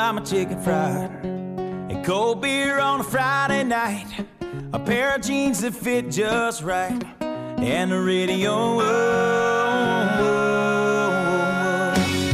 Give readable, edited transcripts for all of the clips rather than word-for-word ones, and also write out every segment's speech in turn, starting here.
buy my chicken fried, and cold beer on a Friday night, a pair of jeans that fit just right, and the radio. Whoa, whoa,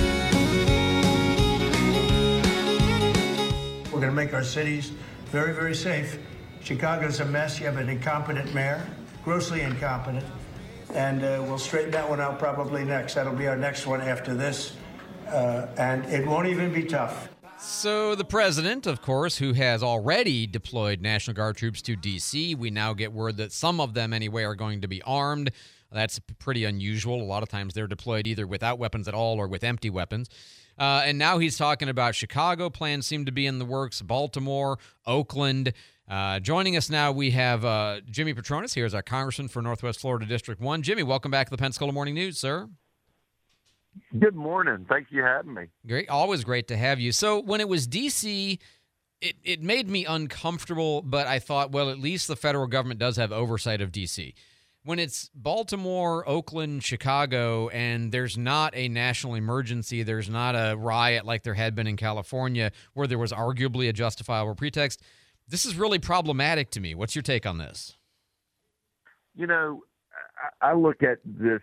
whoa. We're going to make our cities very, very safe. Chicago's a mess. You have an incompetent mayor, grossly incompetent, and we'll straighten that one out probably next. That'll be our next one after this, and it won't even be tough. So the president, of course, who has already deployed National Guard troops to D.C., we now get word that some of them, anyway, are going to be armed. That's pretty unusual. A lot of times they're deployed either without weapons at all or with empty weapons. And now he's talking about Chicago. Plans seem to be in the works. Baltimore, Oakland. Joining us now, we have Jimmy Patronis here as our congressman for Northwest Florida District 1. Jimmy, welcome back to the Pensacola Morning News, sir. Good morning. Thank you for having me. Great. Always great to have you. So when it was D.C., it made me uncomfortable, but I thought, well, at least the federal government does have oversight of D.C. When it's Baltimore, Oakland, Chicago, and there's not a national emergency, there's not a riot like there had been in California where there was arguably a justifiable pretext, this is really problematic to me. What's your take on this? You know, I look at this.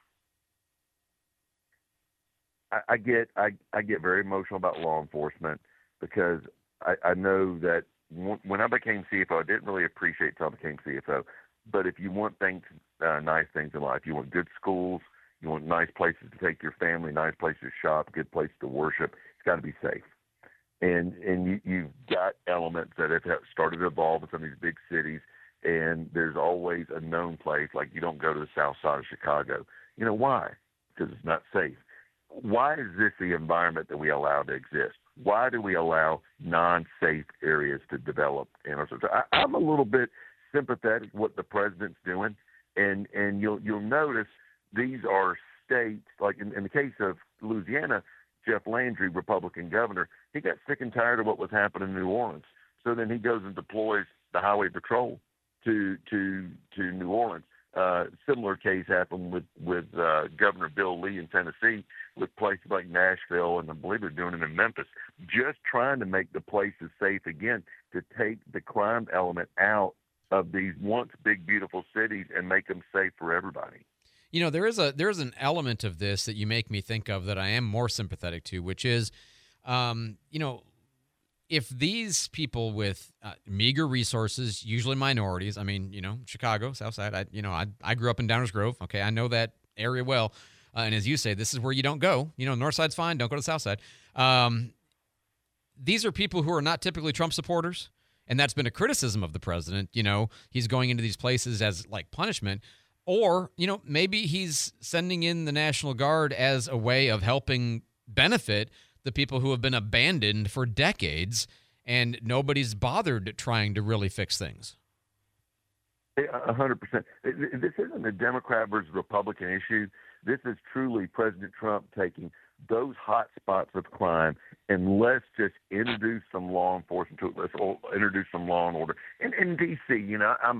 I get very emotional about law enforcement because I know that when I became CFO, I didn't really appreciate it until I became CFO. But if you want things, nice things in life, you want good schools, you want nice places to take your family, nice places to shop, good places to worship, it's got to be safe. And you've got elements that have started to evolve in some of these big cities, and there's always a known place, like you don't go to the south side of Chicago. You know why? Because it's not safe. Why is this the environment that we allow to exist? Why do we allow non-safe areas to develop in our society? I'm a little bit sympathetic to what the president's doing, and you'll notice these are states, like in the case of Louisiana, Jeff Landry, Republican governor, he got sick and tired of what was happening in New Orleans. So then he goes and deploys the highway patrol to New Orleans. Similar case happened with Governor Bill Lee in Tennessee, with places like Nashville, and I believe they're doing it in Memphis, just trying to make the places safe again, to take the crime element out of these once big, beautiful cities and make them safe for everybody. You know, there is an element of this that you make me think of that I am more sympathetic to, which is, if these people with meager resources, usually minorities, I mean, Chicago, South Side, I grew up in Downers Grove. Okay, I know that area well. And as you say, this is where you don't go. North Side's fine. Don't go to South Side. These are people who are not typically Trump supporters. And that's been a criticism of the president. He's going into these places as like punishment. Or, maybe he's sending in the National Guard as a way of helping benefit the people who have been abandoned for decades, and nobody's bothered trying to really fix things. 100%. This isn't a Democrat versus Republican issue. This is truly President Trump taking those hot spots of crime and let's just introduce some law enforcement to it. Let's introduce some law and order. In D.C.,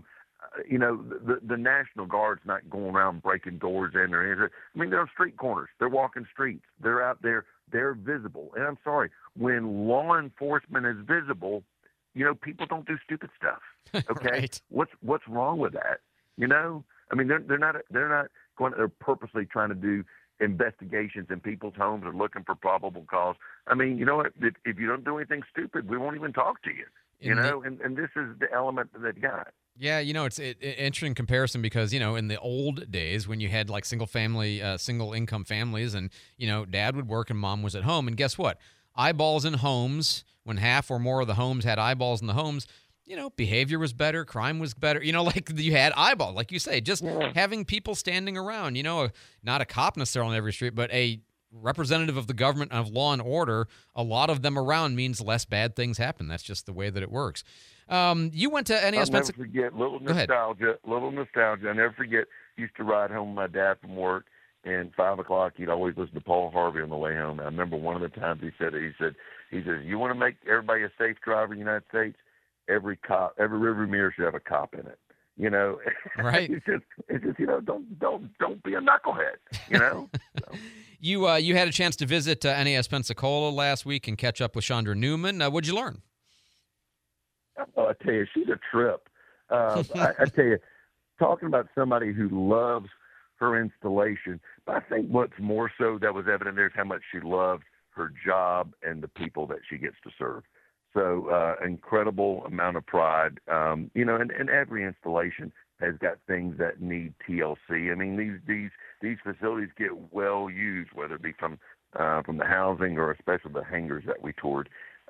the National Guard's not going around breaking doors in or anything. I mean, they're on street corners. They're walking streets. They're out there. They're visible. And I'm sorry, when law enforcement is visible, people don't do stupid stuff. Okay, Right. What's wrong with that? I mean, they're not going. They're purposely trying to do investigations in people's homes or looking for probable cause. I mean, you know what? If you don't do anything stupid, we won't even talk to you. And this is the element that they've got. Yeah, it's an interesting comparison because, in the old days when you had like single income families and, dad would work and mom was at home. And guess what? Eyeballs in homes, when half or more of the homes had eyeballs in the homes, behavior was better, crime was better. Like you had eyeballs, like you say, just having people standing around, not a cop necessarily on every street, but a representative of the government of law and order, a lot of them around means less bad things happen. That's just the way that it works. You went to NAS I'll never forget, little nostalgia. I never forget, used to ride home with my dad from work, and 5 o'clock, he'd always listen to Paul Harvey on the way home. I remember one of the times he said, you want to make everybody a safe driver in the United States? Every rearview mirror should have a cop in it. Right. it's just don't be a knucklehead. So. You had a chance to visit NAS Pensacola last week and catch up with Chandra Newman. What'd you learn? Oh, I tell you, she's a trip. I tell you, talking about somebody who loves her installation, but I think what's more so that was evident there is how much she loves her job and the people that she gets to serve. So incredible amount of pride. And every installation has got things that need TLC. I mean, these facilities get well used, whether it be from the housing or especially the hangars that we toured.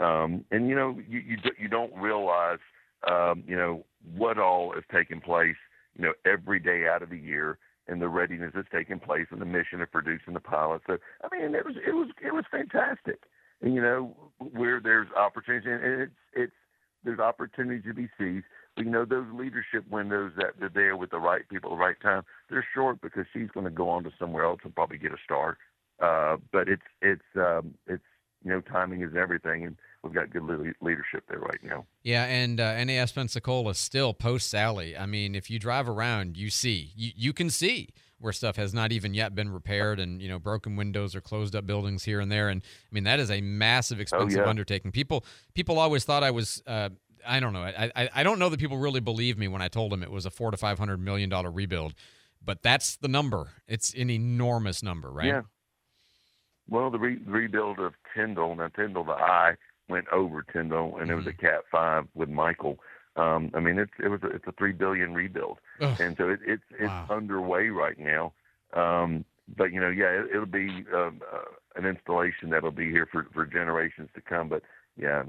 You don't realize, what all is taking place, every day out of the year, and the readiness that's taking place, and the mission of producing the pilot. So, I mean, it was fantastic. And, where there's opportunity, and there's opportunity to be seized. But, those leadership windows that they're there with the right people at the right time, they're short because she's going to go on to somewhere else and probably get a star. But it's timing is everything, and we've got good leadership there right now. Yeah, and NAS Pensacola still post-Sally. I mean, if you drive around, you can see where stuff has not even yet been repaired, and broken windows or closed up buildings here and there. And I mean, that is a massive, expensive undertaking. People always thought I was. I don't know. I don't know that people really believed me when I told them it was a $400 to $500 million rebuild, but that's the number. It's an enormous number, right? Yeah. Well, the rebuild of Tyndall, the I went over Tyndall, and it was a Cat 5 with Michael. I mean, it's a $3 billion rebuild, and so it's wow. underway right now. But it'll be an installation that'll be here for generations to come. But yeah,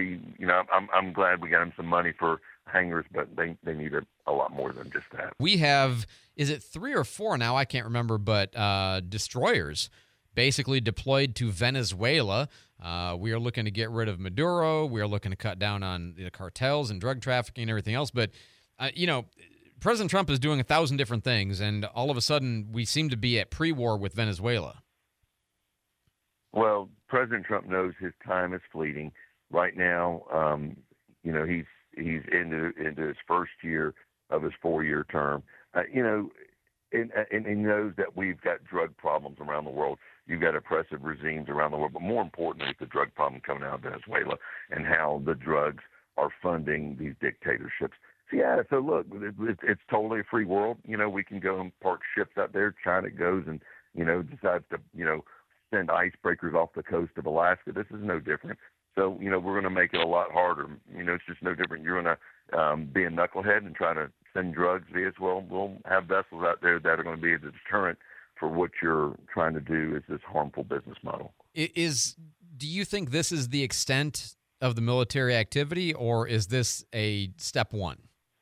I'm glad we got them some money for hangars, but they need a lot more than just that. We have, is it 3 or 4 now? I can't remember, but destroyers basically deployed to Venezuela. We are looking to get rid of Maduro. We are looking to cut down on the cartels and drug trafficking and everything else. But, President Trump is doing 1,000 different things, and all of a sudden we seem to be at pre-war with Venezuela. Well, President Trump knows his time is fleeting. Right now, he's into his first year of his 4-year term. And he knows that we've got drug problems around the world. You've got oppressive regimes around the world, but more importantly, it's the drug problem coming out of Venezuela and how the drugs are funding these dictatorships. So look, it's totally a free world. We can go and park ships out there. China goes and, decides to, send icebreakers off the coast of Alaska. This is no different. So, we're going to make it a lot harder. It's just no different. You're going to be a knucklehead and try to send drugs via us. Well, we'll have vessels out there that are going to be a deterrent for what you're trying to do is this harmful business model. Do you think this is the extent of the military activity, or is this a step one?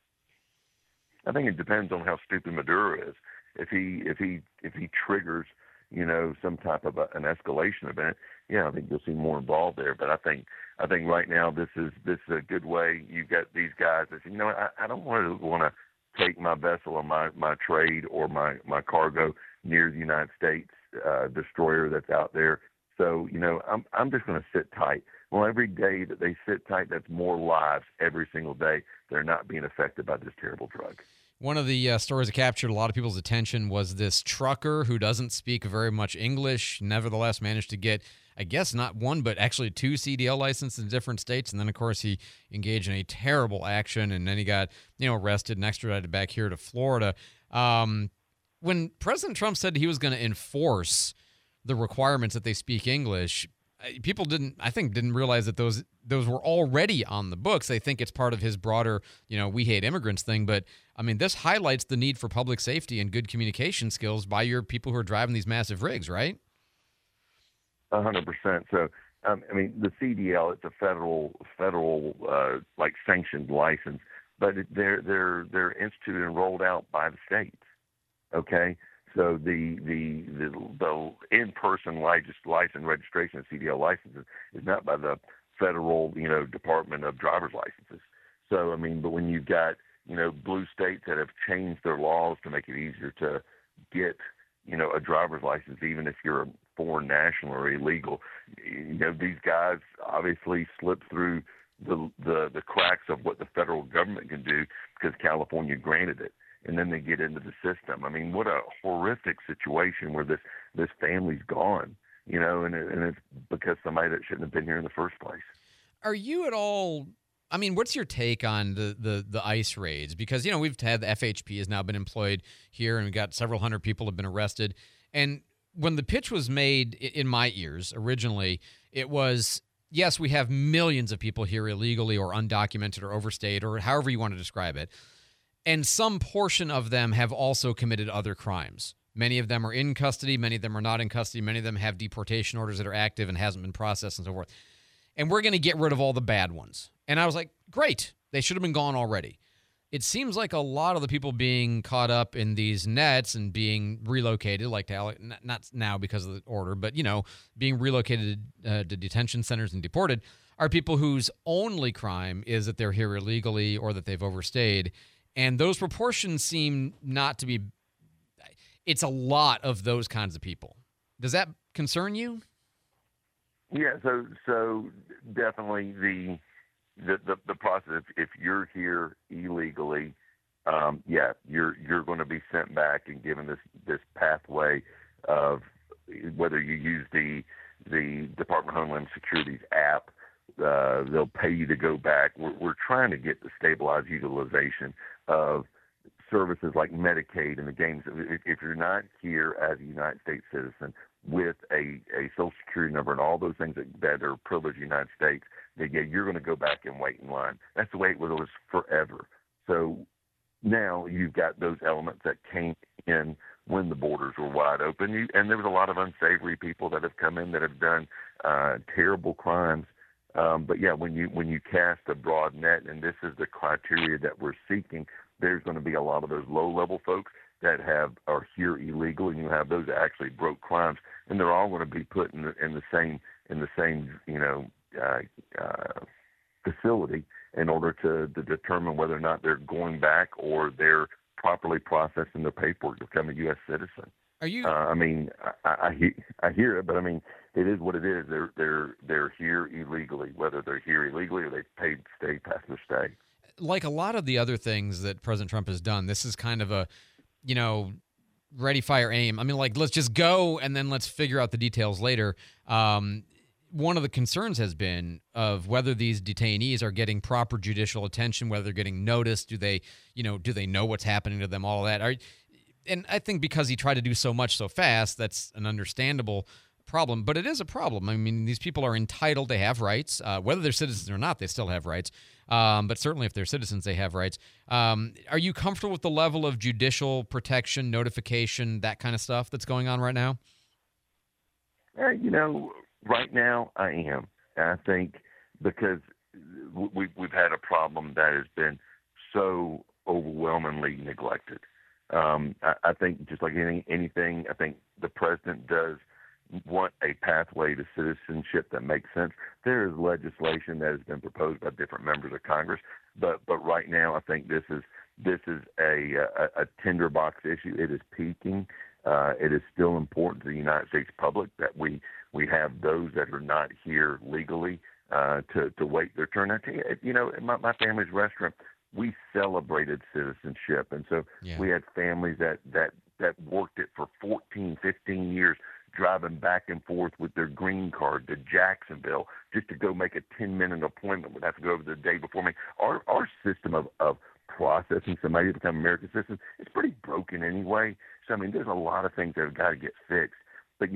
I think it depends on how stupid Maduro is. If he triggers, some type of an escalation event, I think you'll see more involved there. But I think right now this is a good way. You've got these guys that say, I don't want to take my vessel or my trade or my cargo near the United States destroyer that's out there. So, I'm just going to sit tight. Well, every day that they sit tight, that's more lives every single day. They're not being affected by this terrible drug. One of the stories that captured a lot of people's attention was this trucker who doesn't speak very much English, nevertheless managed to get, I guess, not 1, but actually 2 CDL licenses in different states. And then, of course, he engaged in a terrible action, and then he got, arrested and extradited back here to Florida. When President Trump said he was going to enforce the requirements that they speak English, people didn't realize that those were already on the books. They think it's part of his broader, we hate immigrants thing. But I mean, this highlights the need for public safety and good communication skills by your people who are driving these massive rigs, right? 100%. So, the CDL, it's a federal like sanctioned license, but they're instituted and rolled out by the states. Okay. So the in-person license registration of CDL licenses is not by the federal, Department of Driver's Licenses. So, but when you've got, blue states that have changed their laws to make it easier to get, a driver's license, even if you're a foreign national or illegal, these guys obviously slip through the cracks of what the federal government can do because California granted it. and then they get into the system. I mean, what a horrific situation where this family's gone, and it's because somebody that shouldn't have been here in the first place. Are you at all? I mean, what's your take on the ICE raids? Because we've had the FHP has now been employed here, and we've got several hundred people have been arrested. And when the pitch was made in my ears originally, it was, yes, we have millions of people here illegally or undocumented or overstayed or however you want to describe it. And some portion of them have also committed other crimes. Many of them are in custody. Many of them are not in custody. Many of them have deportation orders that are active and hasn't been processed and so forth. And we're going to get rid of all the bad ones. And I was like, great. They should have been gone already. It seems like a lot of the people being caught up in these nets and being relocated, like not now because of the order, but, being relocated to detention centers and deported, are people whose only crime is that they're here illegally or that they've overstayed. And those proportions seem not to be – it's a lot of those kinds of people. Does that concern you? Yeah, so definitely the process. If you're here illegally, you're going to be sent back and given this pathway of whether you use the Department of Homeland Security's app. They'll pay you to go back. We're trying to get the stabilized utilization of services like Medicaid and the games. If you're not here as a United States citizen with a Social Security number and all those things that are privileged United States, you're going to go back and wait in line. That's the way it was forever. So now you've got those elements that came in when the borders were wide open. And there was a lot of unsavory people that have come in that have done terrible crimes. But yeah, when you cast a broad net, and this is the criteria that we're seeking, there's going to be a lot of those low-level folks that are here illegal, and you have those that actually broke crimes, and they're all going to be put in the same facility in order to determine whether or not they're going back or they're properly processing their paperwork to become a U.S. citizen. Are you? I mean, I hear it, but I mean, it is what it is. They're here illegally, whether they're here illegally or they paid stay past their stay. Like a lot of the other things that President Trump has done, this is kind of a, ready, fire, aim. I mean, like, let's just go and then let's figure out the details later. One of the concerns has been of whether these detainees are getting proper judicial attention, whether they're getting noticed. Do they know what's happening to them? All of that. And I think because he tried to do so much so fast, that's an understandable problem. But it is a problem. I mean, these people are entitled. They have rights. Whether they're citizens or not, they still have rights. But certainly if they're citizens, they have rights. Are you comfortable with the level of judicial protection, notification, that kind of stuff that's going on right now? Right now I am. And I think because we've had a problem that has been so overwhelmingly neglected. I think just like anything, I think the president does want a pathway to citizenship that makes sense. There is legislation that has been proposed by different members of Congress, but right now I think this is a tinderbox issue. It is peaking. It is still important to the United States public that we have those that are not here legally to wait their turn. I tell you, in my family's restaurant, we celebrated citizenship, and so we had families that worked it for 14, 15 years, driving back and forth with their green card to Jacksonville just to go make a 10-minute appointment. Would have to go over the day before. I mean, our system of processing somebody to become an American citizen is pretty broken anyway. So, I mean, there's a lot of things that have got to get fixed. But,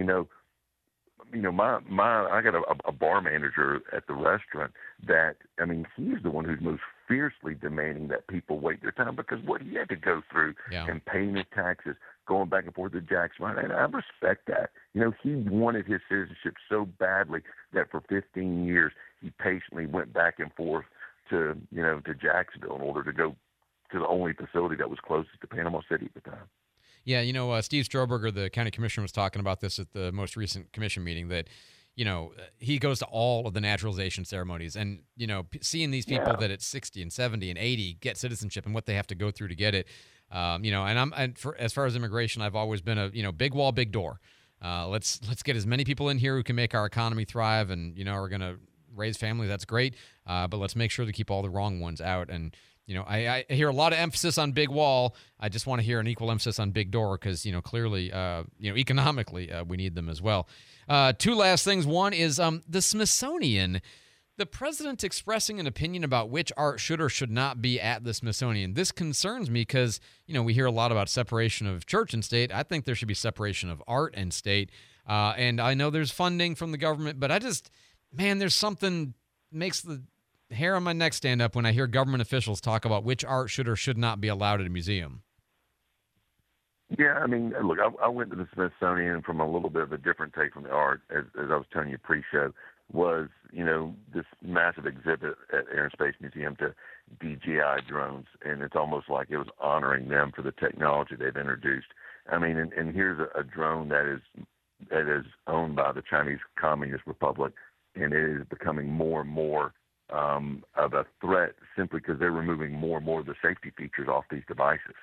I got a bar manager at the restaurant that, I mean, he's the one who's most fiercely demanding that people wait their time because what he had to go through and paying his taxes, going back and forth to Jacksonville, and I respect that. He wanted his citizenship so badly that for 15 years he patiently went back and forth to Jacksonville in order to go to the only facility that was closest to Panama City at the time. Yeah, Steve Stroberger, the county commissioner, was talking about this at the most recent commission meeting that, he goes to all of the naturalization ceremonies and, seeing these people that at 60 and 70 and 80 get citizenship and what they have to go through to get it. As far as immigration, I've always been a, big wall, big door. Let's get as many people in here who can make our economy thrive and, are going to raise families. That's great. But let's make sure to keep all the wrong ones out. And, I hear a lot of emphasis on big wall. I just want to hear an equal emphasis on big door because, clearly, economically, we need them as well. Two last things. One is the Smithsonian. The president expressing an opinion about which art should or should not be at the Smithsonian. This concerns me because, we hear a lot about separation of church and state. I think there should be separation of art and state. And I know there's funding from the government, but there's something makes the hair on my neck stand up when I hear government officials talk about which art should or should not be allowed at a museum. Yeah, I mean, look, I went to the Smithsonian from a little bit of a different take from the art, as I was telling you pre-show, was, this massive exhibit at Air and Space Museum to DJI drones, and it's almost like it was honoring them for the technology they've introduced. I mean, and here's a drone that is owned by the Chinese Communist Republic, and it is becoming more and more of a threat simply because they're removing more and more of the safety features off these devices.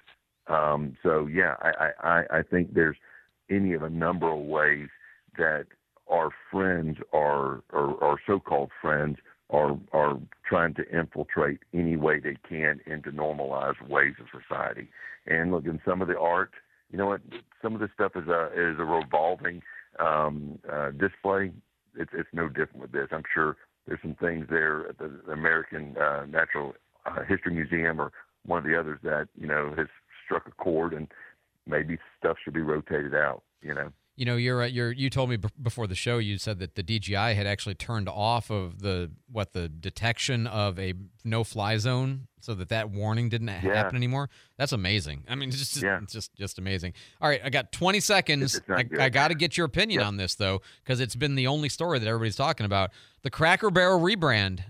I think there's any of a number of ways that our friends or so-called friends are trying to infiltrate any way they can into normalized ways of society. And look, in some of the art, some of this stuff is a revolving display. It's no different with this. I'm sure there's some things there at the American Natural History Museum or one of the others that, has struck a chord, and maybe stuff should be rotated out, You told me before the show, you said that the DJI had actually turned off of the detection of a no-fly zone so that warning didn't happen anymore. That's amazing. I mean, it's just amazing. All right, I got 20 seconds. I got to get your opinion on this, though, because it's been the only story that everybody's talking about. The Cracker Barrel rebrand.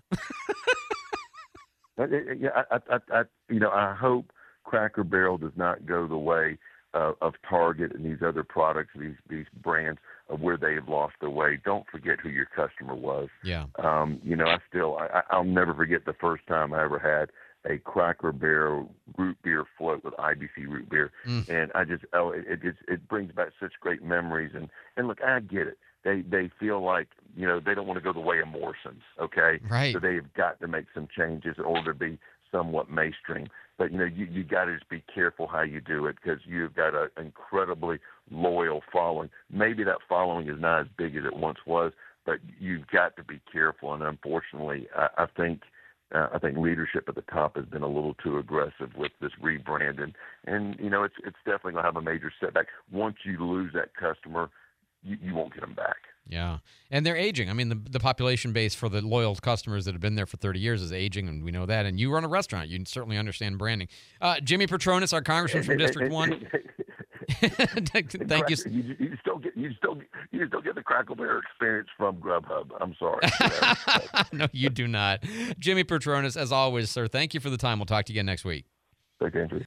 I hope Cracker Barrel does not go the way of Target and these other products, these brands of where they have lost their way. Don't forget who your customer was. Yeah. I'll never forget the first time I ever had a Cracker Barrel root beer float with IBC root beer, and it brings back such great memories. And look, I get it. They feel like they don't want to go the way of Morrison's. Okay. Right. So they've got to make some changes in order to be somewhat mainstream. But, you got to just be careful how you do it because you've got an incredibly loyal following. Maybe that following is not as big as it once was, but you've got to be careful. And unfortunately, I think leadership at the top has been a little too aggressive with this rebrand. And it's definitely going to have a major setback. Once you lose that customer, you won't get them back. Yeah, and they're aging. I mean, the population base for the loyal customers that have been there for 30 years is aging, and we know that. And you run a restaurant. You certainly understand branding. Jimmy Petronas, our congressman from District 1. Thank you. You still get the Crackle Barrel experience from Grubhub. I'm sorry. No, you do not. Jimmy Petronas, as always, sir, thank you for the time. We'll talk to you again next week. Thank you, Andrew.